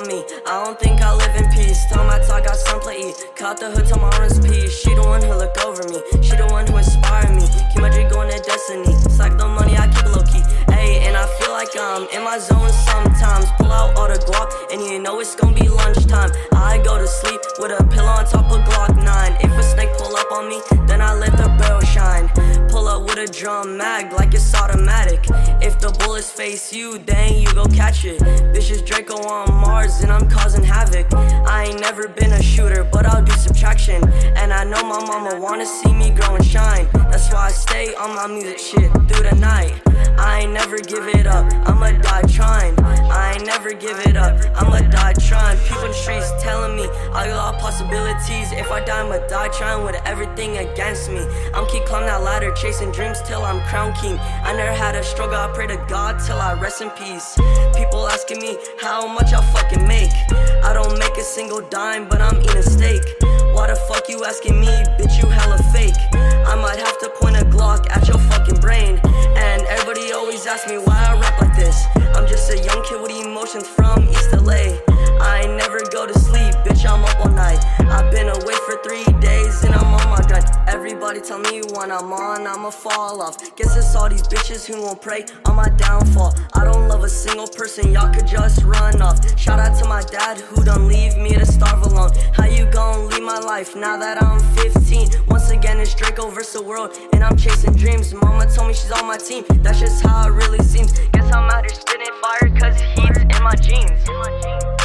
on me. I don't think I live in peace. Tell my talk, got some play eat. Cut the hood, tell my runs peace. She the one who look over me. She the one who inspired me. Keep my dream going to destiny. Stack the money, I keep it low key. Ayy, and I feel like I'm in my zone sometimes. Pull out all the guap, and you know it's gonna be lunchtime. I go to sleep with a pillow on top of Glock 9. If a snake pull up on me, then I let the barrel shine. Pull up with a drum mag like it's automatic. If the bullets face you, then you go catch it. Bitches Draco on Mars and I'm causing havoc. I ain't never been a shooter, but I'll do subtraction. And I know my mama wanna see me grow and shine. That's why I stay on my music shit through the night. I ain't never give it up, I'ma die trying. I ain't never give it up, I'ma die trying. People in the streets telling me I got all possibilities. If I die, I'ma die trying with everything against me. I'm keep climbing that ladder, chasing dreams till I'm crown king. I never had a struggle, I pray to God till I rest in peace. People asking me how much I fucking make. I don't make a single dime, but I'm eating steak. Why the fuck you asking me, bitch, you hella fake. I might have to point a Glock at your fucking brain. And everybody always asks me why I rap like this. I'm just a young kid with emotions from East LA. I ain't never go to sleep, bitch, I'm up all night. I've been away for 3 days and I'm on my grind. Everybody tell me when I'm on, I'ma fall off. Guess it's all these bitches who won't pray on my downfall. I don't love a single person, y'all could just run off. Shout out to my dad who don't leave me to starve alone. How you gon' leave my life now that I'm 15? Once again it's Draco versus the world and I'm chasing dreams. Mama told me she's on my team, that's just how it really seems. Guess I'm out here spitting fire cause heat's in my jeans.